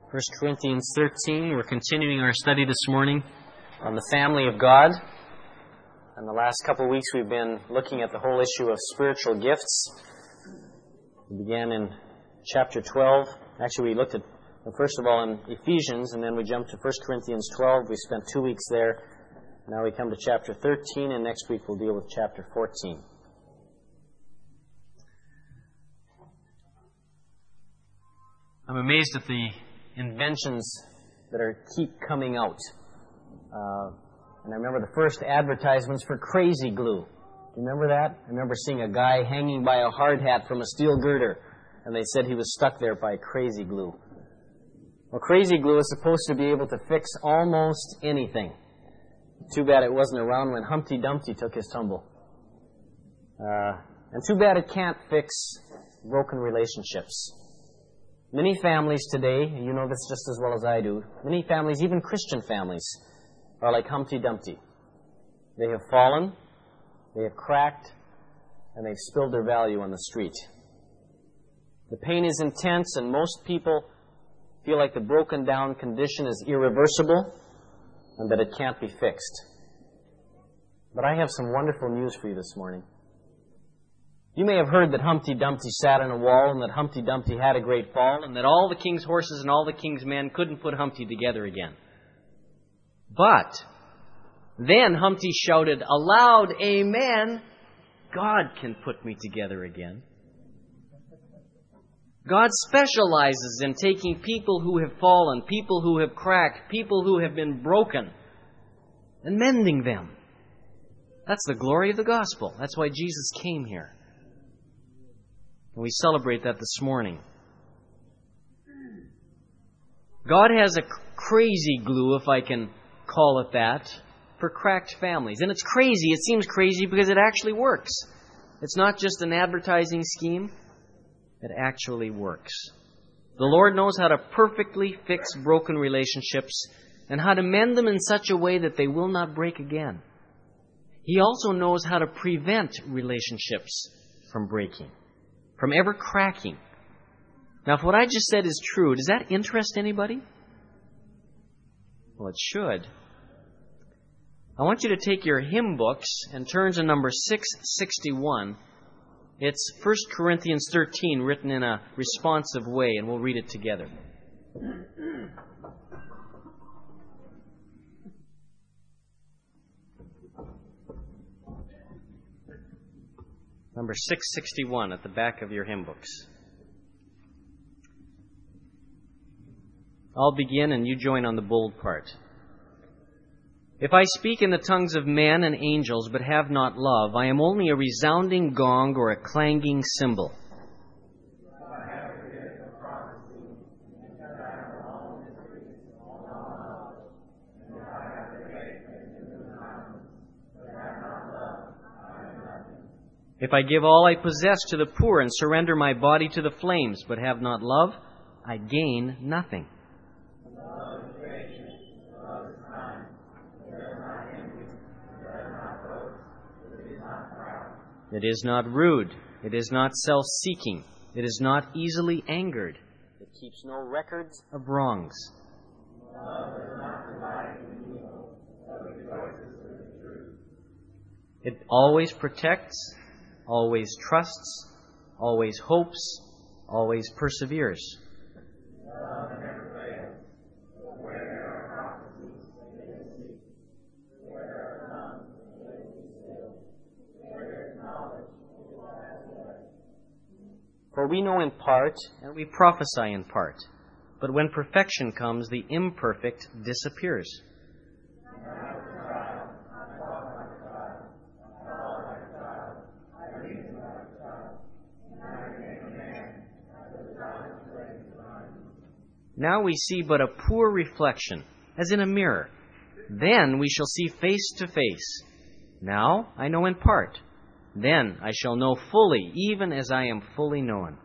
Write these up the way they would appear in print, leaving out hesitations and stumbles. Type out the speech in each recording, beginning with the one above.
First Corinthians 13. We're continuing our study this morning on the family of God. In the last couple of weeks, we've been looking at the whole issue of spiritual gifts. We began in chapter 12. Actually, we looked at, first of all, in Ephesians, and then we jumped to 1 Corinthians 12. We spent 2 weeks there. Now we come to chapter 13, and next week we'll deal with chapter 14. I'm amazed at the inventions that keep coming out. And I remember the first advertisements for Crazy Glue. Do you remember that? I remember seeing a guy hanging by a hard hat from a steel girder, and they said he was stuck there by Crazy Glue. Well, Crazy Glue is supposed to be able to fix almost anything. Too bad it wasn't around when Humpty Dumpty took his tumble. And too bad it can't fix broken relationships. Many families today, and you know this just as well as I do, many families, even Christian families, are like Humpty Dumpty. They have fallen, they have cracked, and they've spilled their value on the street. The pain is intense, and most people feel like the broken down condition is irreversible and that it can't be fixed. But I have some wonderful news for you this morning. You may have heard that Humpty Dumpty sat on a wall and that Humpty Dumpty had a great fall and that all the king's horses and all the king's men couldn't put Humpty together again. But then Humpty shouted aloud, "Amen! God can put me together again." God specializes in taking people who have fallen, people who have cracked, people who have been broken, and mending them. That's the glory of the gospel. That's why Jesus came here. And we celebrate that this morning. God has a crazy glue, if I can call it that, for cracked families. And it's crazy. It seems crazy because it actually works. It's not just an advertising scheme. It actually works. The Lord knows how to perfectly fix broken relationships and how to mend them in such a way that they will not break again. He also knows how to prevent relationships from breaking, from ever cracking. Now, if what I just said is true, does that interest anybody? Well, it should. I want you to take your hymn books and turn to number 661. It's 1 Corinthians 13 written in a responsive way, and we'll read it together. Number 661 at the back of your hymn books. I'll begin and you join on the bold part. If I speak in the tongues of men and angels but have not love, I am only a resounding gong or a clanging cymbal. If I give all I possess to the poor and surrender my body to the flames but have not love, I gain nothing. It is not rude. It is not self-seeking. It is not easily angered. It keeps no records of wrongs. It always protects, always trusts, always hopes, always perseveres. For we know in part, and we prophesy in part. But when perfection comes, the imperfect disappears. Now we see but a poor reflection, as in a mirror. Then we shall see face to face. Now I know in part. Then I shall know fully, even as I am fully known.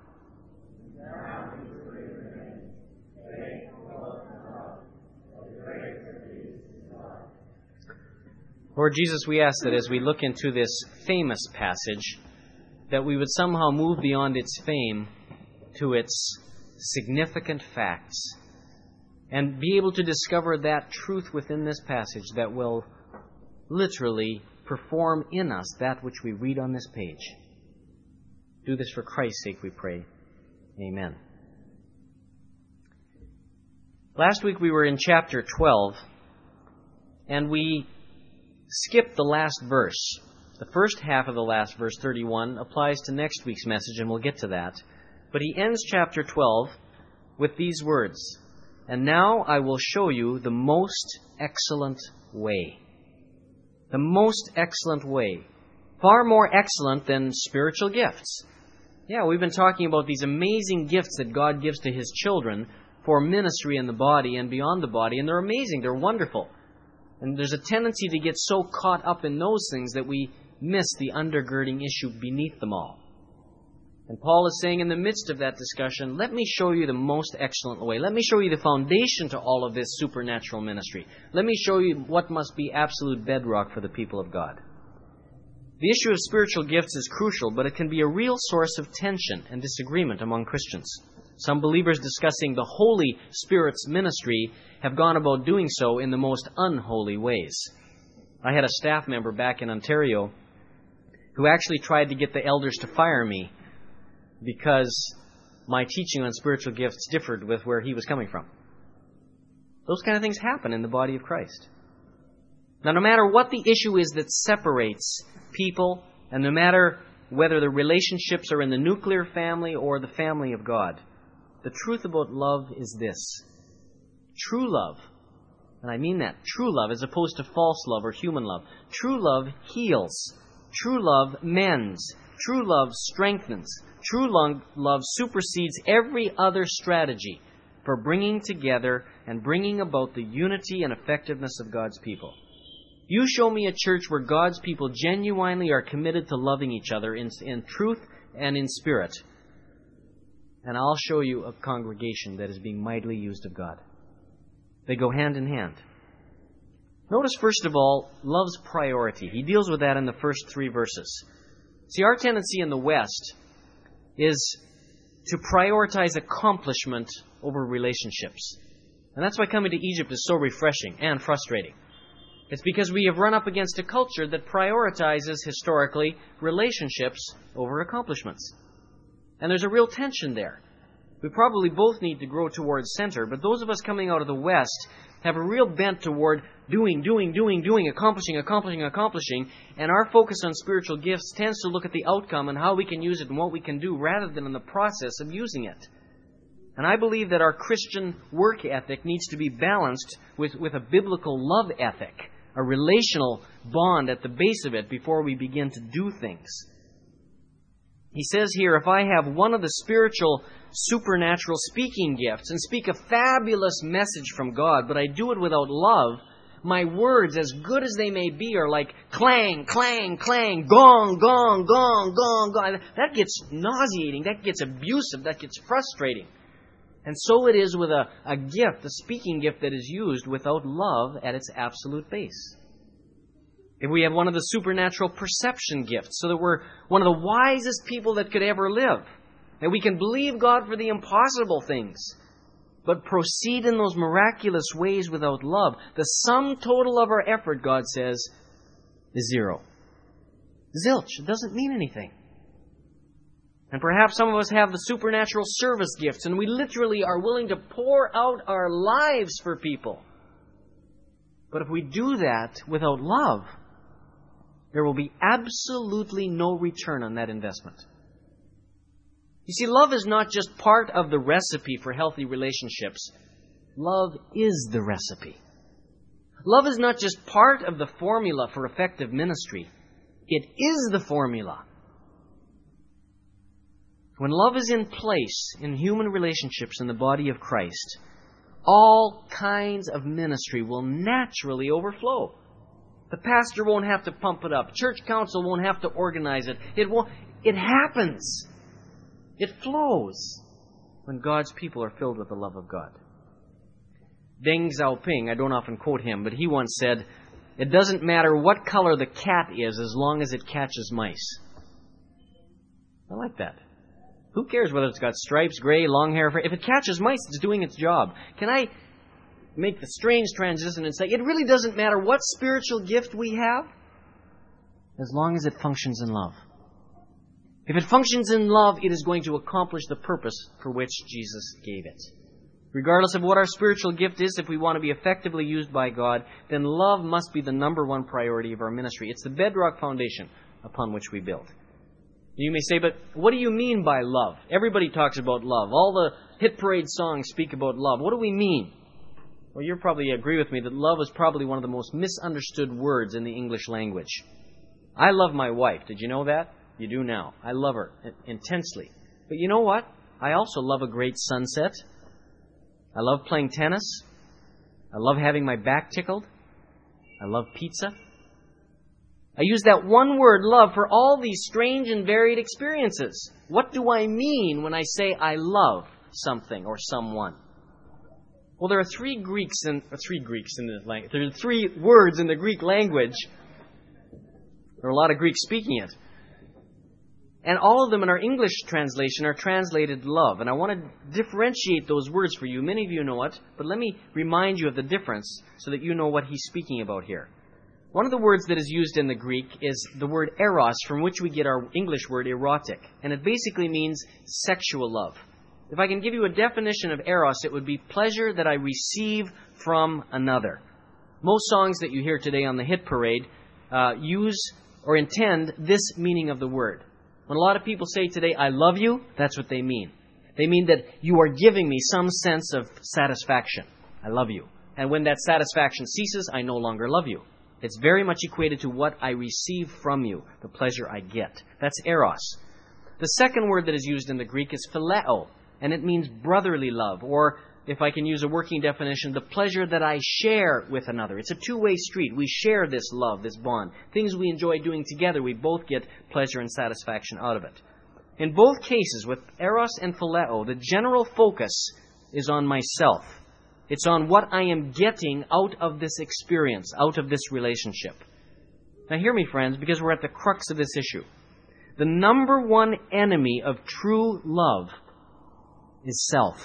Lord Jesus, we ask that as we look into this famous passage, that we would somehow move beyond its fame to its significant facts. and be able to discover that truth within this passage that will literally perform in us that which we read on this page. Do this for Christ's sake, we pray. Amen. Last week we were in chapter 12, and we skipped the last verse. The first half of the last verse, 31, applies to next week's message, and we'll get to that. But he ends chapter 12 with these words, "And now I will show you the most excellent way." The most excellent way. Far more excellent than spiritual gifts. Yeah, we've been talking about these amazing gifts that God gives to His children for ministry in the body and beyond the body, and they're amazing, they're wonderful. And there's a tendency to get so caught up in those things that we miss the undergirding issue beneath them all. And Paul is saying in the midst of that discussion, let me show you the most excellent way. Let me show you the foundation to all of this supernatural ministry. Let me show you what must be absolute bedrock for the people of God. The issue of spiritual gifts is crucial, but it can be a real source of tension and disagreement among Christians. Some believers discussing the Holy Spirit's ministry have gone about doing so in the most unholy ways. I had a staff member back in Ontario who actually tried to get the elders to fire me because my teaching on spiritual gifts differed with where he was coming from. Those kind of things happen in the body of Christ. Now, no matter what the issue is that separates people, and no matter whether the relationships are in the nuclear family or the family of God, the truth about love is this. True love, and I mean that, true love as opposed to false love or human love. True love heals. True love mends. True love strengthens. True love supersedes every other strategy for bringing together and bringing about the unity and effectiveness of God's people. You show me a church where God's people genuinely are committed to loving each other in truth and in spirit, and I'll show you a congregation that is being mightily used of God. They go hand in hand. Notice, first of all, love's priority. He deals with that in the first 3 verses. See, our tendency in the West is to prioritize accomplishment over relationships. And that's why coming to Egypt is so refreshing and frustrating. It's because we have run up against a culture that prioritizes, historically, relationships over accomplishments. And there's a real tension there. We probably both need to grow towards center, but those of us coming out of the West have a real bent toward doing, accomplishing, and our focus on spiritual gifts tends to look at the outcome and how we can use it and what we can do rather than in the process of using it. And I believe that our Christian work ethic needs to be balanced with a biblical love ethic, a relational bond at the base of it before we begin to do things. He says here, if I have one of the spiritual, supernatural speaking gifts and speak a fabulous message from God, but I do it without love, my words, as good as they may be, are like clang, clang, clang, gong, gong, gong, gong, gong. That gets nauseating, that gets abusive, that gets frustrating. And so it is with a gift, a speaking gift that is used without love at its absolute base. If we have one of the supernatural perception gifts, so that we're one of the wisest people that could ever live, that we can believe God for the impossible things, but proceed in those miraculous ways without love, the sum total of our effort, God says, is zero. Zilch. It doesn't mean anything. And perhaps some of us have the supernatural service gifts, and we literally are willing to pour out our lives for people. But if we do that without love, there will be absolutely no return on that investment. You see, love is not just part of the recipe for healthy relationships. Love is the recipe. Love is not just part of the formula for effective ministry. It is the formula. When love is in place in human relationships in the body of Christ, all kinds of ministry will naturally overflow. The pastor won't have to pump it up. Church council won't have to organize it. It happens. It flows when God's people are filled with the love of God. Deng Xiaoping, I don't often quote him, but he once said, "It doesn't matter what color the cat is as long as it catches mice." I like that. Who cares whether it's got stripes, gray, long hair? If it catches mice, it's doing its job. Can I make the strange transition and say, it really doesn't matter what spiritual gift we have, as long as it functions in love. If it functions in love, it is going to accomplish the purpose for which Jesus gave it. Regardless of what our spiritual gift is, if we want to be effectively used by God, then love must be the number one priority of our ministry. It's the bedrock foundation upon which we build. You may say, but what do you mean by love? Everybody talks about love. All the hit parade songs speak about love. What do we mean? Well, you'll probably agree with me that love is probably one of the most misunderstood words in the English language. I love my wife. Did you know that? You do now. I love her intensely. But you know what? I also love a great sunset. I love playing tennis. I love having my back tickled. I love pizza. I use that one word, love, for all these strange and varied experiences. What do I mean when I say I love something or someone? Well, there are three words in the Greek language. There are a lot of Greeks speaking it. And all of them in our English translation are translated love. And I want to differentiate those words for you. Many of you know it, but let me remind you of the difference so that you know what he's speaking about here. One of the words that is used in the Greek is the word eros, from which we get our English word erotic. And it basically means sexual love. If I can give you a definition of eros, it would be pleasure that I receive from another. Most songs that you hear today on the hit parade use or intend this meaning of the word. When a lot of people say today, I love you, that's what they mean. They mean that you are giving me some sense of satisfaction. I love you. And when that satisfaction ceases, I no longer love you. It's very much equated to what I receive from you, the pleasure I get. That's eros. The second word that is used in the Greek is phileo, and it means brotherly love, or if I can use a working definition, the pleasure that I share with another. It's a two-way street. We share this love, this bond. Things we enjoy doing together, we both get pleasure and satisfaction out of it. In both cases, with eros and phileo, the general focus is on myself. It's on what I am getting out of this experience, out of this relationship. Now hear me, friends, because we're at the crux of this issue. The number one enemy of true love is self.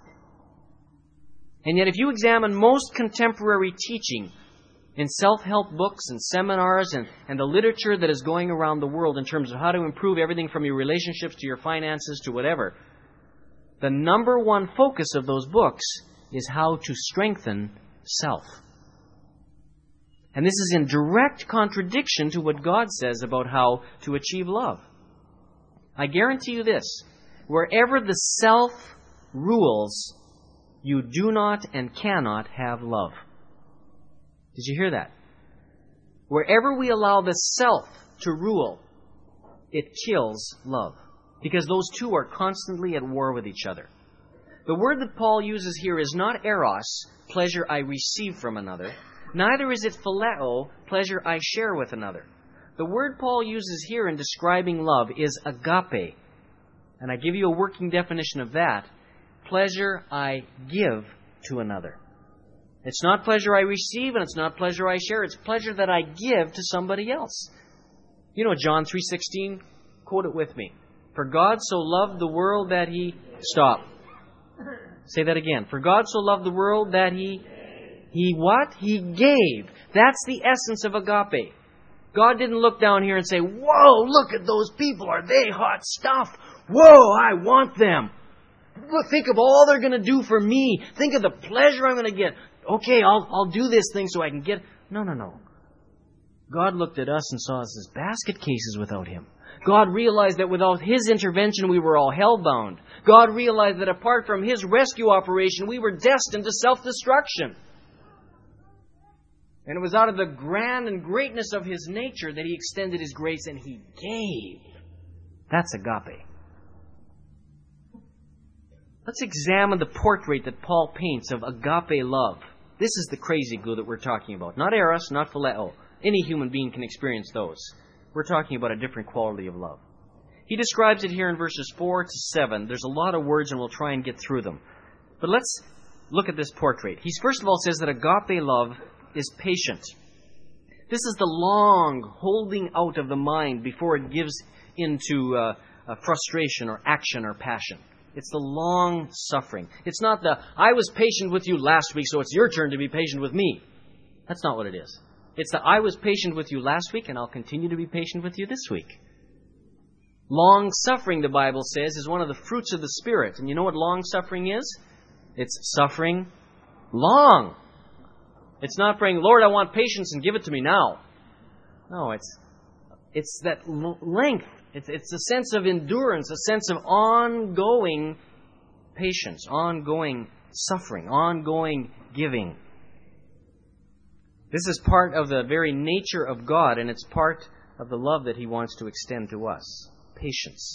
And yet if you examine most contemporary teaching in self-help books and seminars and the literature that is going around the world in terms of how to improve everything from your relationships to your finances to whatever, the number one focus of those books is how to strengthen self. And this is in direct contradiction to what God says about how to achieve love. I guarantee you this, wherever the self rules, you do not and cannot have love. Did you hear that? Wherever we allow the self to rule, it kills love. Because those two are constantly at war with each other. The word that Paul uses here is not eros, pleasure I receive from another. Neither is it phileo, pleasure I share with another. The word Paul uses here in describing love is agape. And I give you a working definition of that. Pleasure I give to another. It's not pleasure I receive and it's not pleasure I share. It's pleasure that I give to somebody else. You know John 3:16? Quote it with me. For God so loved the world that He... Stop. Say that again. For God so loved the world that He what? He gave. That's the essence of agape. God didn't look down here and say, whoa, look at those people. Are they hot stuff? Whoa, I want them. Look, think of all they're going to do for me. Think of the pleasure I'm going to get. Okay, I'll do this thing so I can get... No. God looked at us and saw us as basket cases without Him. God realized that without His intervention, we were all hellbound. God realized that apart from His rescue operation, we were destined to self-destruction. And it was out of the grand and greatness of His nature that He extended His grace and He gave. That's agape. Let's examine the portrait that Paul paints of agape love. This is the crazy glue that we're talking about. Not eros, not phileo. Any human being can experience those. We're talking about a different quality of love. He describes it here in verses 4 to 7. There's a lot of words and we'll try and get through them. But let's look at this portrait. He first of all says that agape love is patient. This is the long holding out of the mind before it gives into frustration or action or passion. It's the long suffering. It's not the, I was patient with you last week, so it's your turn to be patient with me. That's not what it is. It's the, I was patient with you last week, and I'll continue to be patient with you this week. Long suffering, the Bible says, is one of the fruits of the Spirit. And you know what long suffering is? It's suffering long. It's not praying, Lord, I want patience and give it to me now. No, it's that length. It's a sense of endurance, a sense of ongoing patience, ongoing suffering, ongoing giving. This is part of the very nature of God, and it's part of the love that He wants to extend to us. Patience.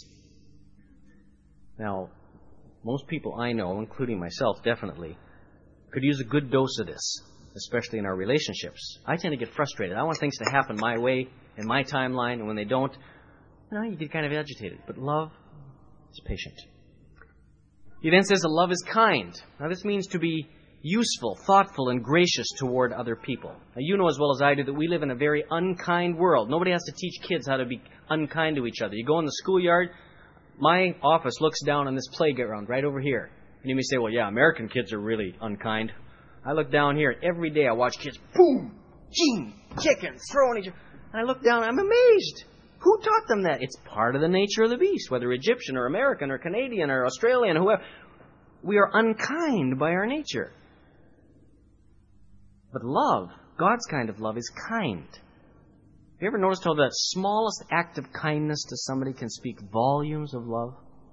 Now, most people I know, including myself definitely, could use a good dose of this, especially in our relationships. I tend to get frustrated. I want things to happen my way, in my timeline, and when they don't, you get kind of agitated. But love is patient. He then says that love is kind. Now this means to be useful, thoughtful, and gracious toward other people. Now you know as well as I do that we live in a very unkind world. Nobody has to teach kids how to be unkind to each other. You go in the schoolyard, my office looks down on this playground right over here. And you may say, well, yeah, American kids are really unkind. I look down here, and every day I watch kids, boom, ching, kicking, throwing each other. And I look down, I'm amazed. Who taught them that? It's part of the nature of the beast, whether Egyptian or American or Canadian or Australian, whoever. We are unkind by our nature. But love, God's kind of love, is kind. Have you ever noticed how the smallest act of kindness to somebody can speak volumes of love?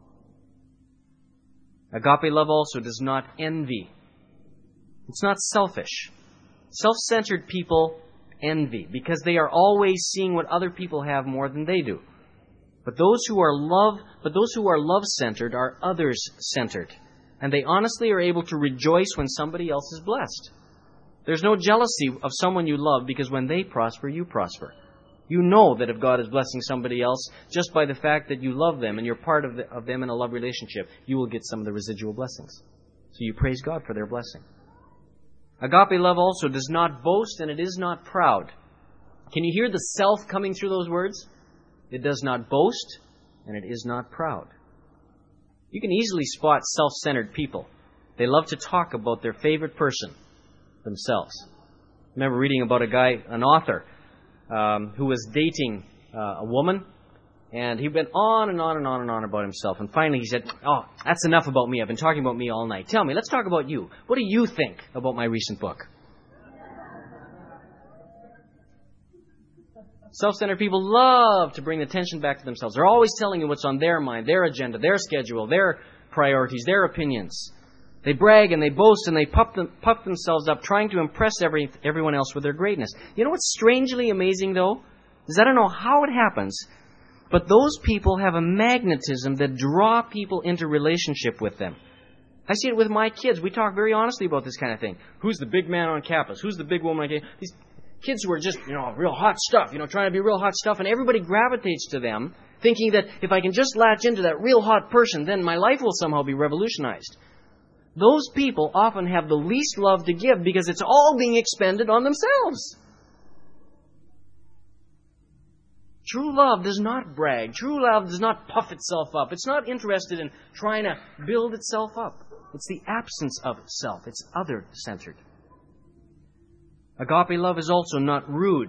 Agape love also does not envy. It's not selfish. Self-centered people envy because they are always seeing what other people have more than they do. But those who are love-centered are others-centered, and they honestly are able to rejoice when somebody else is blessed. There's no jealousy of someone you love because when they prosper, you prosper. You know that if God is blessing somebody else, just by the fact that you love them and you're part of them in a love relationship, you will get some of the residual blessings. So you praise God for their blessing. Agape love also does not boast and it is not proud. Can you hear the self coming through those words? It does not boast and it is not proud. You can easily spot self-centered people. They love to talk about their favorite person, themselves. I remember reading about an author, who was dating a woman, and he went on and on and on and on about himself. And finally he said, oh, that's enough about me. I've been talking about me all night. Tell me, let's talk about you. What do you think about my recent book? Self-centered people love to bring the attention back to themselves. They're always telling you what's on their mind, their agenda, their schedule, their priorities, their opinions. They brag and they boast and they puff themselves up, trying to impress everyone else with their greatness. You know what's strangely amazing, though? Is I don't know how it happens, but those people have a magnetism that draw people into relationship with them. I see it with my kids. We talk very honestly about this kind of thing. Who's the big man on campus? Who's the big woman on campus? These kids who are just, real hot stuff, trying to be real hot stuff, and everybody gravitates to them, thinking that if I can just latch into that real hot person, then my life will somehow be revolutionized. Those people often have the least love to give because it's all being expended on themselves. True love does not brag. True love does not puff itself up. It's not interested in trying to build itself up. It's the absence of self. It's other-centered. Agape love is also not rude.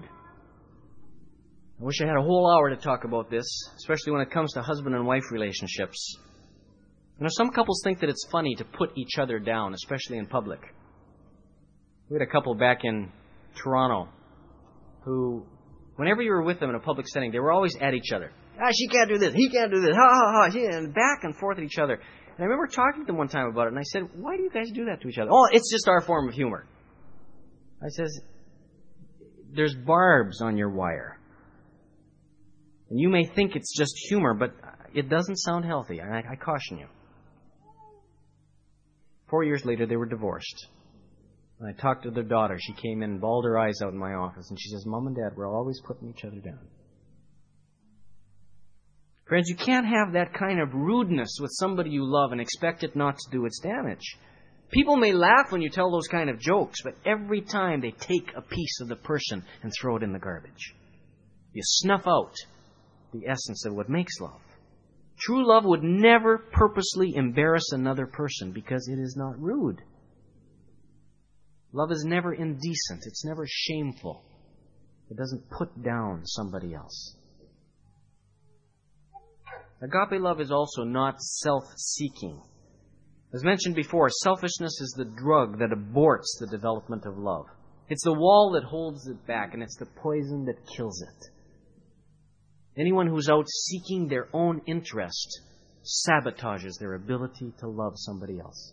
I wish I had a whole hour to talk about this, especially when it comes to husband and wife relationships. Some couples think that it's funny to put each other down, especially in public. We had a couple back in Toronto who, whenever you were with them in a public setting, they were always at each other. She can't do this. He can't do this. Ha, ha, ha. And back and forth at each other. And I remember talking to them one time about it, and I said, why do you guys do that to each other? Oh, it's just our form of humor. I says, there's barbs on your wire. And you may think it's just humor, but it doesn't sound healthy. I caution you. 4 years later, they were divorced. When I talked to their daughter, she came in and bawled her eyes out in my office, and she says, Mom and Dad, we're always putting each other down. Friends, you can't have that kind of rudeness with somebody you love and expect it not to do its damage. People may laugh when you tell those kind of jokes, but every time they take a piece of the person and throw it in the garbage. You snuff out the essence of what makes love. True love would never purposely embarrass another person because it is not rude. Love is never indecent. It's never shameful. It doesn't put down somebody else. Agape love is also not self-seeking. As mentioned before, selfishness is the drug that aborts the development of love. It's the wall that holds it back, and it's the poison that kills it. Anyone who's out seeking their own interest sabotages their ability to love somebody else.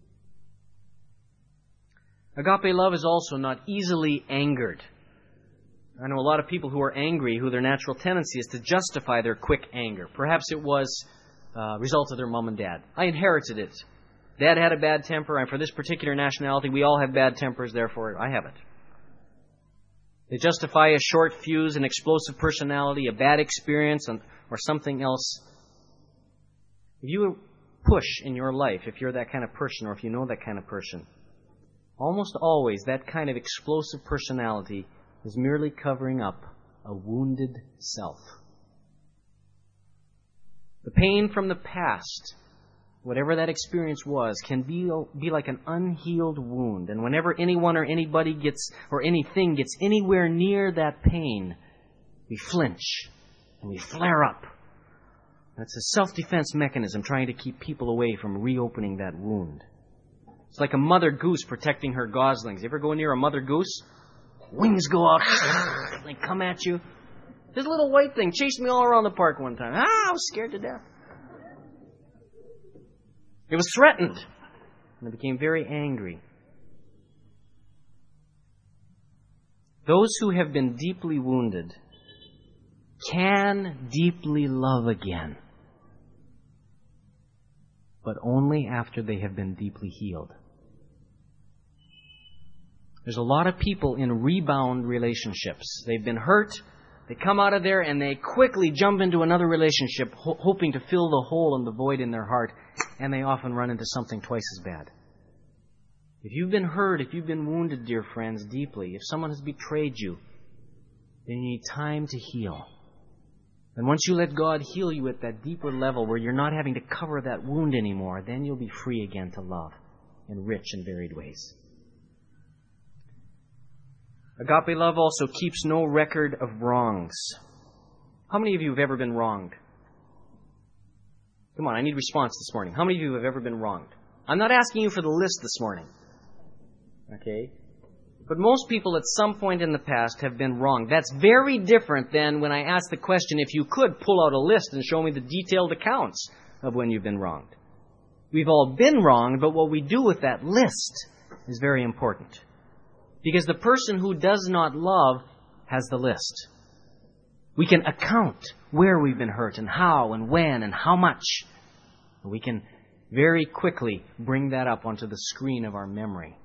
Agape love is also not easily angered. I know a lot of people who are angry, who their natural tendency is to justify their quick anger. Perhaps it was a result of their mom and dad. I inherited it. Dad had a bad temper. I'm for this particular nationality. We all have bad tempers, therefore I have it. They justify a short fuse, an explosive personality, a bad experience, or something else. If you push in your life, if you're that kind of person, or if you know that kind of person, almost always that kind of explosive personality is merely covering up a wounded self. The pain from the past, whatever that experience was, can be like an unhealed wound. And whenever anyone or anybody gets, or anything gets anywhere near that pain, we flinch and we flare up. That's a self-defense mechanism trying to keep people away from reopening that wound. It's like a mother goose protecting her goslings. You ever go near a mother goose? Wings go out. They come at you. This little white thing chased me all around the park one time. I was scared to death. It was threatened. And it became very angry. Those who have been deeply wounded can deeply love again, but only after they have been deeply healed. There's a lot of people in rebound relationships. They've been hurt, they come out of there, and they quickly jump into another relationship, hoping to fill the hole and the void in their heart, and they often run into something twice as bad. If you've been hurt, if you've been wounded, dear friends, deeply, if someone has betrayed you, then you need time to heal. And once you let God heal you at that deeper level where you're not having to cover that wound anymore, then you'll be free again to love in rich and varied ways. Agape love also keeps no record of wrongs. How many of you have ever been wronged? Come on, I need response this morning. How many of you have ever been wronged? I'm not asking you for the list this morning. Okay? But most people at some point in the past have been wronged. That's very different than when I ask the question, if you could pull out a list and show me the detailed accounts of when you've been wronged. We've all been wronged, but what we do with that list is very important. Because the person who does not love has the list. We can account where we've been hurt and how and when and how much. We can very quickly bring that up onto the screen of our memory.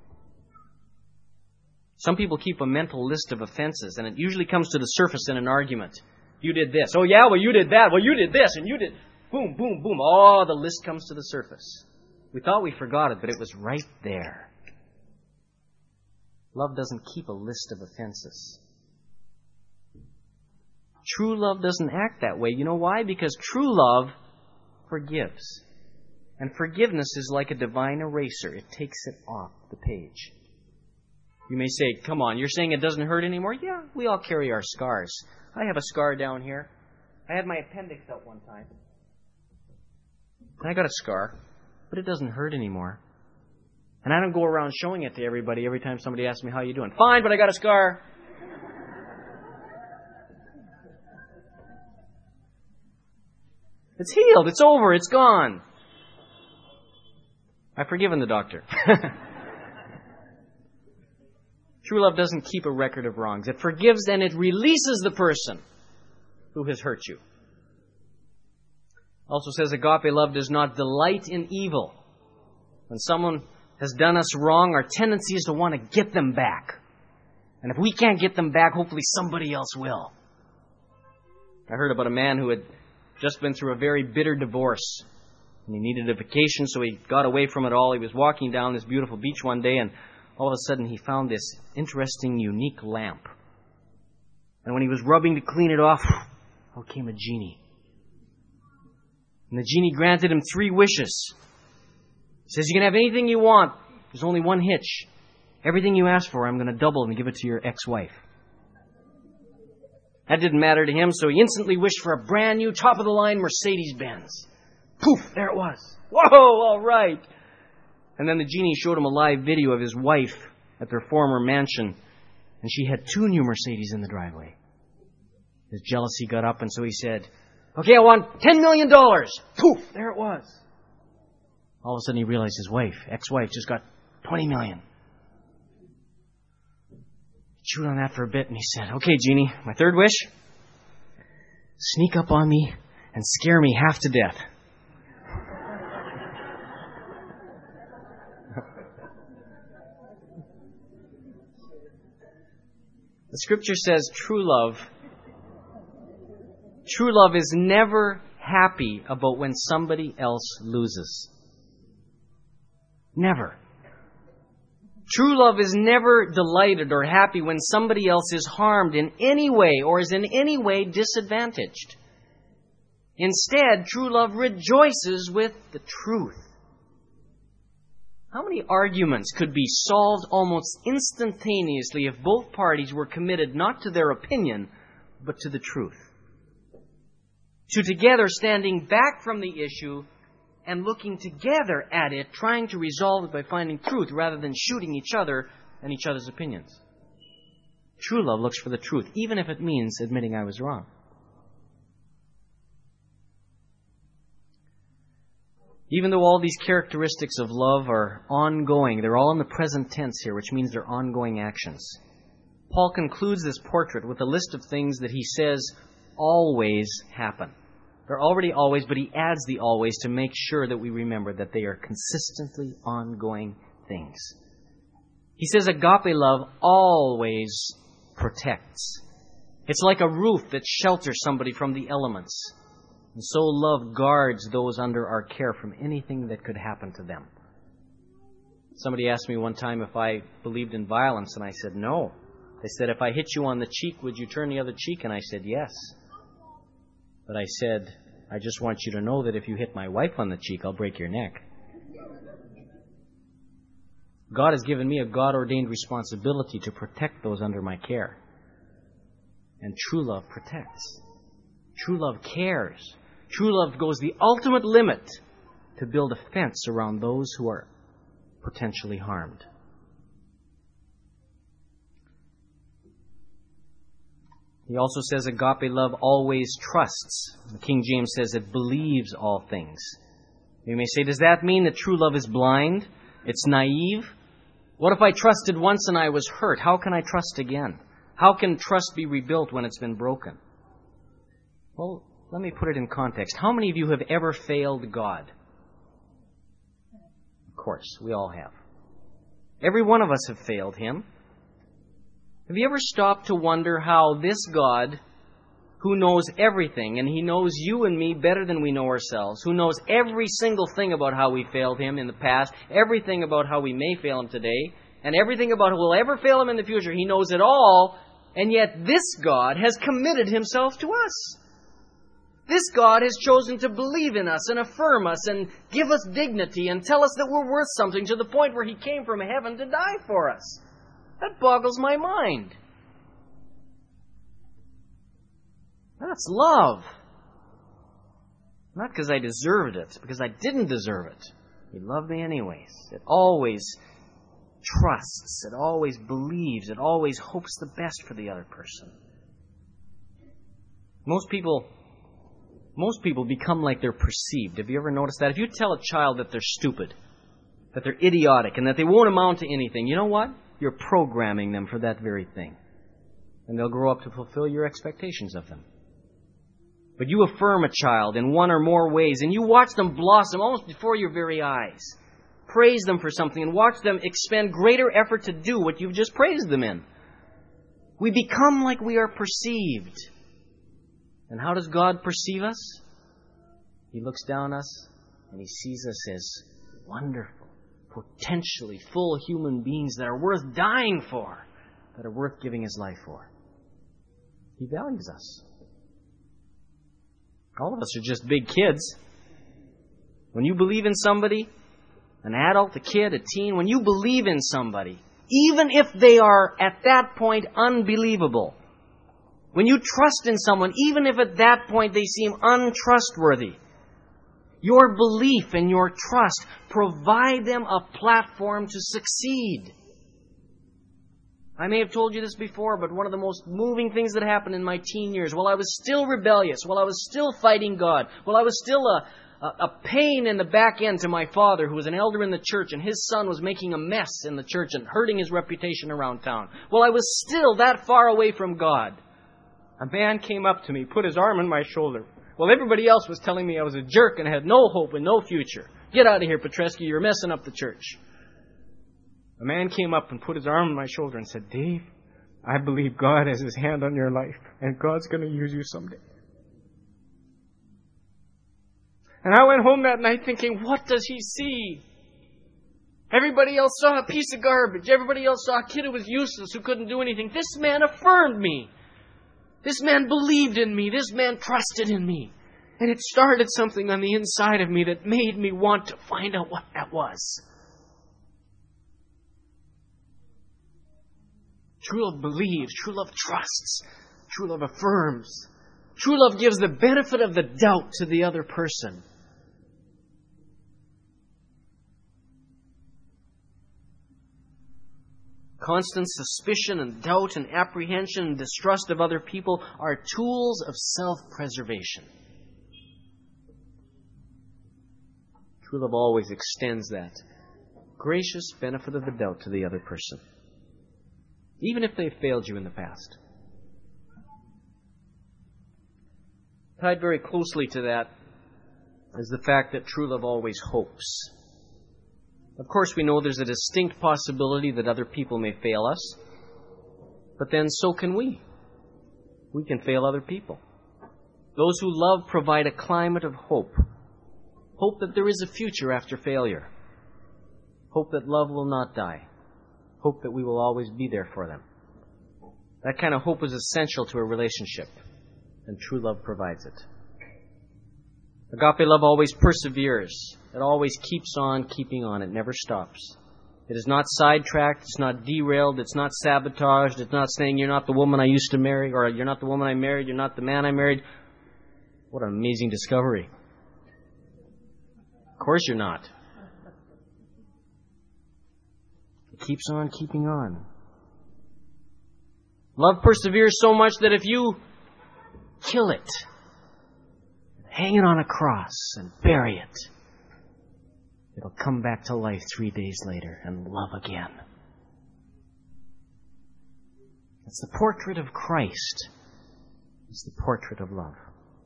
Some people keep a mental list of offenses, and it usually comes to the surface in an argument. You did this. Oh yeah, well you did that. Well you did this, and you did... Boom, boom, boom. Oh, the list comes to the surface. We thought we forgot it, but it was right there. Love doesn't keep a list of offenses. True love doesn't act that way. You know why? Because true love forgives. And forgiveness is like a divine eraser. It takes it off the page. You may say, come on, you're saying it doesn't hurt anymore? Yeah, we all carry our scars. I have a scar down here. I had my appendix out one time. I got a scar, but it doesn't hurt anymore. And I don't go around showing it to everybody every time somebody asks me, how you doing? Fine, but I got a scar. It's healed. It's over. It's gone. I've forgiven the doctor. True love doesn't keep a record of wrongs. It forgives and it releases the person who has hurt you. Also says agape love does not delight in evil. When someone has done us wrong, our tendency is to want to get them back. And if we can't get them back, hopefully somebody else will. I heard about a man who had just been through a very bitter divorce. And he needed a vacation, so he got away from it all. He was walking down this beautiful beach one day, and all of a sudden he found this interesting, unique lamp. And when he was rubbing to clean it off, out came a genie. And the genie granted him 3 wishes. He says, you can have anything you want. There's only one hitch. Everything you ask for, I'm going to double and give it to your ex-wife. That didn't matter to him, so he instantly wished for a brand new, top-of-the-line Mercedes-Benz. Poof, there it was. Whoa, all right. And then the genie showed him a live video of his wife at their former mansion, and she had 2 new Mercedes in the driveway. His jealousy got up, and so he said, okay, I want $10 million. Poof, there it was. All of a sudden he realized his ex-wife, just got $20 million. He chewed on that for a bit, and he said, okay, genie, my 3rd wish, sneak up on me and scare me half to death. The Scripture says true love is never happy about when somebody else loses. Never. True love is never delighted or happy when somebody else is harmed in any way or is in any way disadvantaged. Instead, true love rejoices with the truth. How many arguments could be solved almost instantaneously if both parties were committed not to their opinion, but to the truth? To together standing back from the issue and looking together at it, trying to resolve it by finding truth rather than shooting each other and each other's opinions. True love looks for the truth, even if it means admitting I was wrong. Even though all these characteristics of love are ongoing, they're all in the present tense here, which means they're ongoing actions. Paul concludes this portrait with a list of things that he says always happen. They're already always, but he adds the always to make sure that we remember that they are consistently ongoing things. He says agape love always protects. It's like a roof that shelters somebody from the elements. And so love guards those under our care from anything that could happen to them. Somebody asked me one time if I believed in violence, and I said no. They said, if I hit you on the cheek, would you turn the other cheek? And I said yes. But I said, I just want you to know that if you hit my wife on the cheek, I'll break your neck. God has given me a God-ordained responsibility to protect those under my care. And true love protects. True love cares. True love goes the ultimate limit to build a fence around those who are potentially harmed. He also says agape love always trusts. The King James says it believes all things. You may say, does that mean that true love is blind? It's naive? What if I trusted once and I was hurt? How can I trust again? How can trust be rebuilt when it's been broken? Well, let me put it in context. How many of you have ever failed God? Of course, we all have. Every one of us have failed Him. Have you ever stopped to wonder how this God, who knows everything, and He knows you and me better than we know ourselves, who knows every single thing about how we failed Him in the past, everything about how we may fail Him today, and everything about who will ever fail Him in the future, He knows it all, and yet this God has committed Himself to us. This God has chosen to believe in us and affirm us and give us dignity and tell us that we're worth something to the point where He came from heaven to die for us. That boggles my mind. That's love. Not because I deserved it, because I didn't deserve it. He loved me anyways. It always trusts. It always believes. It always hopes the best for the other person. Most people become like they're perceived. Have you ever noticed that? If you tell a child that they're stupid, that they're idiotic, and that they won't amount to anything, you know what? You're programming them for that very thing. And they'll grow up to fulfill your expectations of them. But you affirm a child in one or more ways, and you watch them blossom almost before your very eyes. Praise them for something, and watch them expend greater effort to do what you've just praised them in. We become like we are perceived. And how does God perceive us? He looks down on us and He sees us as wonderful, potentially full human beings that are worth dying for, that are worth giving His life for. He values us. All of us are just big kids. When you believe in somebody, an adult, a kid, a teen, when you believe in somebody, even if they are at that point unbelievable, when you trust in someone, even if at that point they seem untrustworthy, your belief and your trust provide them a platform to succeed. I may have told you this before, but one of the most moving things that happened in my teen years, while I was still rebellious, while I was still fighting God, while I was still a pain in the back end to my father, who was an elder in the church, and his son was making a mess in the church and hurting his reputation around town. While I was still that far away from God, a man came up to me, put his arm on my shoulder. While everybody else was telling me I was a jerk and had no hope and no future. Get out of here, Petrescu, you're messing up the church. A man came up and put his arm on my shoulder and said, Dave, I believe God has His hand on your life, and God's going to use you someday. And I went home that night thinking, what does he see? Everybody else saw a piece of garbage. Everybody else saw a kid who was useless, who couldn't do anything. This man affirmed me. This man believed in me. This man trusted in me. And it started something on the inside of me that made me want to find out what that was. True love believes. True love trusts. True love affirms. True love gives the benefit of the doubt to the other person. Constant suspicion and doubt and apprehension and distrust of other people are tools of self-preservation. True love always extends that gracious benefit of the doubt to the other person, even if they've failed you in the past. Tied very closely to that is the fact that true love always hopes. Of course, we know there's a distinct possibility that other people may fail us, but then so can we. We can fail other people. Those who love provide a climate of hope. Hope that there is a future after failure. Hope that love will not die. Hope that we will always be there for them. That kind of hope is essential to a relationship, and true love provides it. Agape love always perseveres. It always keeps on keeping on. It never stops. It is not sidetracked. It's not derailed. It's not sabotaged. It's not saying, you're not the woman I used to marry, or you're not the woman I married, you're not the man I married. What an amazing discovery. Of course you're not. It keeps on keeping on. Love perseveres so much that if you kill it, hang it on a cross and bury it, it'll come back to life 3 days later and love again. It's the portrait of Christ. It's the portrait of love.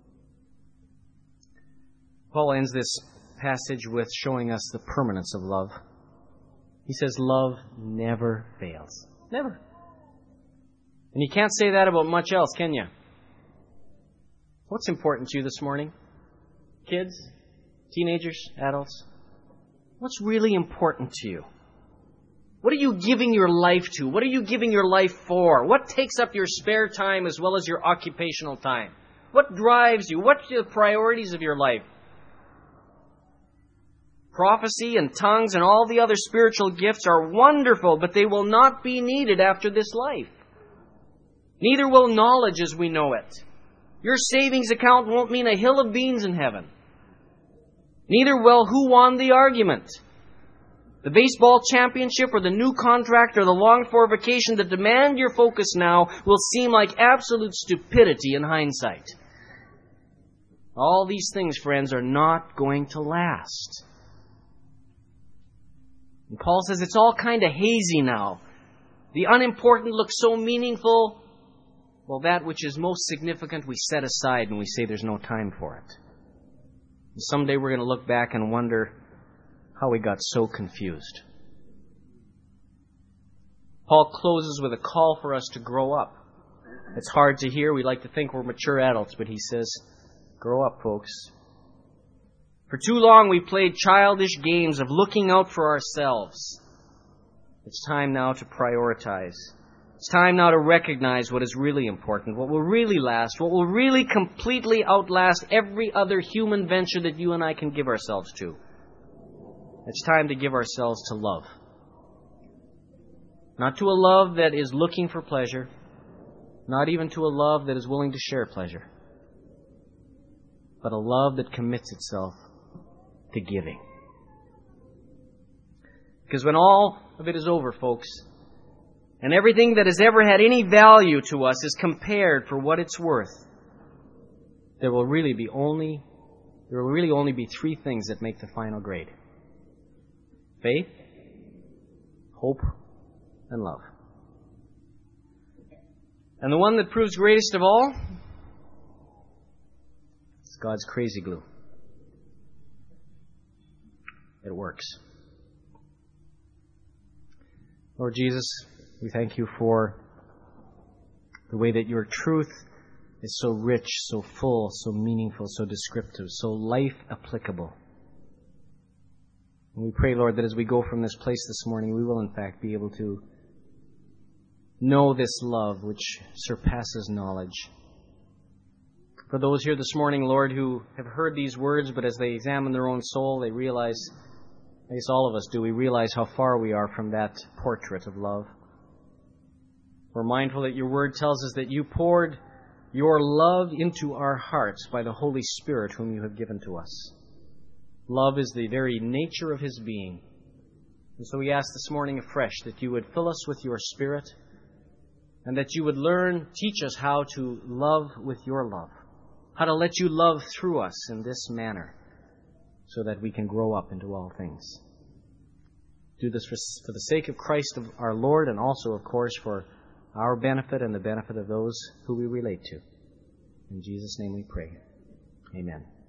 Paul ends this passage with showing us the permanence of love. He says, love never fails. Never. And you can't say that about much else, can you? What's important to you this morning? Kids? Teenagers? Adults? What's really important to you? What are you giving your life to? What are you giving your life for? What takes up your spare time as well as your occupational time? What drives you? What are the priorities of your life? Prophecy and tongues and all the other spiritual gifts are wonderful, but they will not be needed after this life. Neither will knowledge as we know it. Your savings account won't mean a hill of beans in heaven. Neither will who won the argument. The baseball championship or the new contract or the longed-for vacation that demand your focus now will seem like absolute stupidity in hindsight. All these things, friends, are not going to last. And Paul says it's all kind of hazy now. The unimportant looks so meaningful. Well, that which is most significant we set aside and we say there's no time for it. And someday we're going to look back and wonder how we got so confused. Paul closes with a call for us to grow up. It's hard to hear. We like to think we're mature adults, but he says, grow up, folks. For too long we played childish games of looking out for ourselves. It's time now to prioritize. It's time now to recognize what is really important, what will really last, what will really completely outlast every other human venture that you and I can give ourselves to. It's time to give ourselves to love. Not to a love that is looking for pleasure, not even to a love that is willing to share pleasure, but a love that commits itself to giving. Because when all of it is over, folks, and everything that has ever had any value to us is compared for what it's worth, there will really only be three things that make the final grade: faith, hope, and love. And the one that proves greatest of all is God's crazy glue. It works. Lord Jesus, we thank you for the way that your truth is so rich, so full, so meaningful, so descriptive, so life applicable. And we pray, Lord, that as we go from this place this morning, we will in fact be able to know this love which surpasses knowledge. For those here this morning, Lord, who have heard these words, but as they examine their own soul, they realize, I guess all of us do, we realize how far we are from that portrait of love. We're mindful that your word tells us that you poured your love into our hearts by the Holy Spirit whom you have given to us. Love is the very nature of his being. And so we ask this morning afresh that you would fill us with your Spirit and that you would teach us how to love with your love, how to let you love through us in this manner so that we can grow up into all things. Do this for the sake of Christ our Lord, and also, of course, for our benefit and the benefit of those who we relate to. In Jesus' name we pray. Amen.